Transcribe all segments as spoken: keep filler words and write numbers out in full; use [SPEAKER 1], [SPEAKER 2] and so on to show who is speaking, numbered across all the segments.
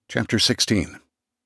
[SPEAKER 1] Chapter sixteen.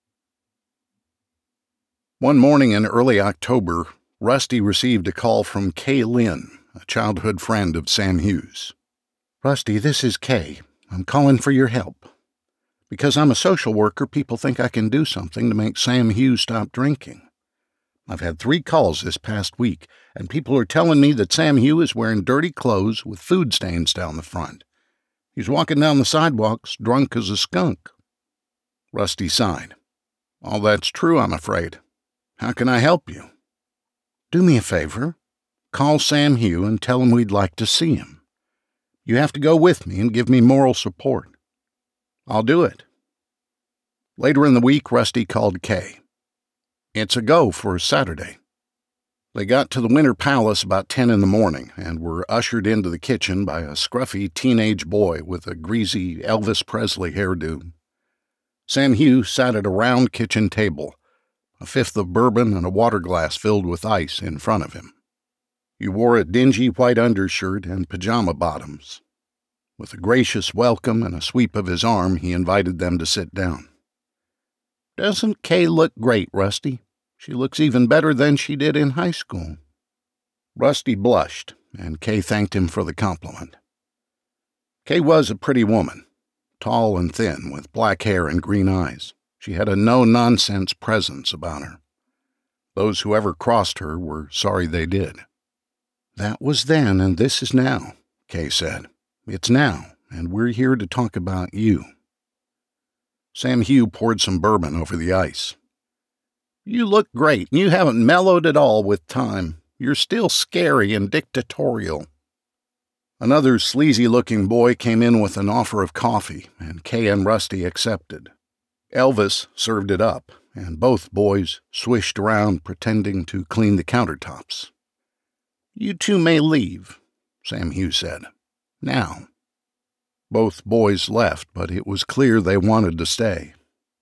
[SPEAKER 1] One morning in early October, Rusty received a call from Kay Lynn, a childhood friend of Sam Hughes. "Rusty, this is Kay. I'm calling for your help. Because I'm a social worker, people think I can do something to make Sam Hughes stop drinking. I've had three calls this past week, and people are telling me that Sam Hughes is wearing dirty clothes with food stains down the front. He's walking down the sidewalks drunk as a skunk." Rusty sighed. "All that's true, I'm afraid. How can I help you?" "Do me a favor. Call Sam Hughes and tell him we'd like to see him. You have to go with me and give me moral support." "I'll do it." Later in the week, Rusty called Kay. "It's a go for Saturday." They got to the Winter Palace about ten in the morning and were ushered into the kitchen by a scruffy teenage boy with a greasy Elvis Presley hairdo. Sam Hughes sat at a round kitchen table, a fifth of bourbon and a water glass filled with ice in front of him. He wore a dingy white undershirt and pajama bottoms. With a gracious welcome and a sweep of his arm, he invited them to sit down. "Doesn't Kay look great, Rusty? She looks even better than she did in high school." Rusty blushed, and Kay thanked him for the compliment. Kay was a pretty woman, tall and thin, with black hair and green eyes. She had a no-nonsense presence about her. Those who ever crossed her were sorry they did. "That was then, and this is now," Kay said. "It's now, and we're here to talk about you." Sam Hughes poured some bourbon over the ice. "You look great, and you haven't mellowed at all with time. You're still scary and dictatorial." Another sleazy-looking boy came in with an offer of coffee, and Kay and Rusty accepted. Elvis served it up, and both boys swished around pretending to clean the countertops. "You two may leave," Sam Hughes said. "Now." Both boys left, but it was clear they wanted to stay.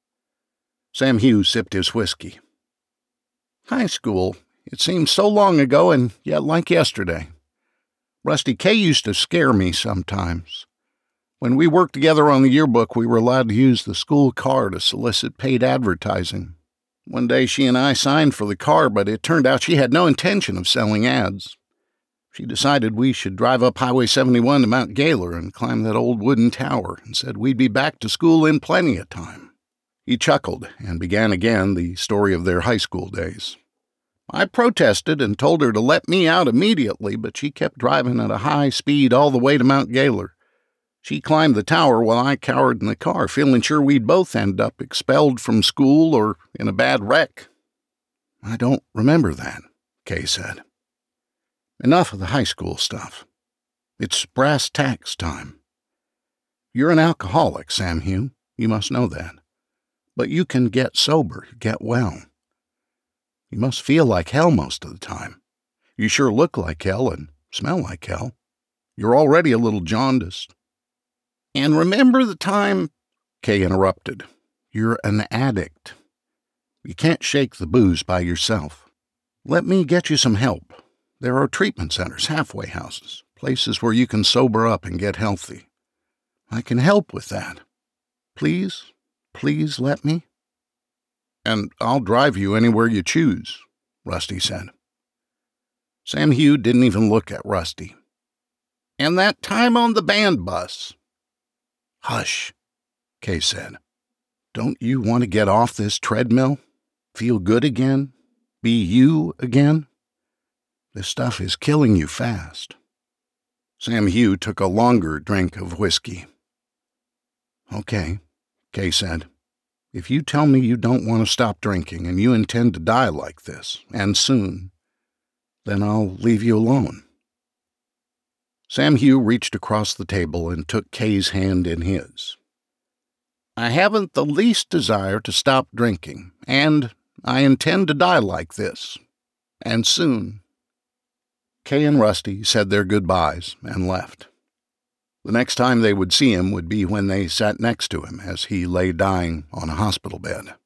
[SPEAKER 1] Sam Hughes sipped his whiskey. "High school. It seems so long ago and yet like yesterday. Rusty, Kay used to scare me sometimes. When we worked together on the yearbook, we were allowed to use the school car to solicit paid advertising. One day she and I signed for the car, but it turned out she had no intention of selling ads. She decided we should drive up Highway seventy-one to Mount Gaylor and climb that old wooden tower, and said we'd be back to school in plenty of time." He chuckled and began again the story of their high school days. "I protested and told her to let me out immediately, but she kept driving at a high speed all the way to Mount Gaylor. She climbed the tower while I cowered in the car, feeling sure we'd both end up expelled from school or in a bad wreck." "I don't remember that," Kay said. "Enough of the high school stuff. It's brass tacks time. You're an alcoholic, Sam Hughes. You must know that. But you can get sober, get well. You must feel like hell most of the time. You sure look like hell and smell like hell. You're already a little jaundiced." "And remember the time—" Kay interrupted. "You're an addict. You can't shake the booze by yourself. Let me get you some help. There are treatment centers, halfway houses, places where you can sober up and get healthy. I can help with that. Please, please let me." "And I'll drive you anywhere you choose," Rusty said. Sam Hughes didn't even look at Rusty. "And that time on the band bus—" "Hush," Kay said. "Don't you want to get off this treadmill? Feel good again? Be you again? This stuff is killing you fast." Sam Hughes took a longer drink of whiskey. "Okay," Kay said. "If you tell me you don't want to stop drinking and you intend to die like this, and soon, then I'll leave you alone." Sam Hughes reached across the table and took Kay's hand in his. "I haven't the least desire to stop drinking, and I intend to die like this, and soon." Kay and Rusty said their goodbyes and left. The next time they would see him would be when they sat next to him as he lay dying on a hospital bed.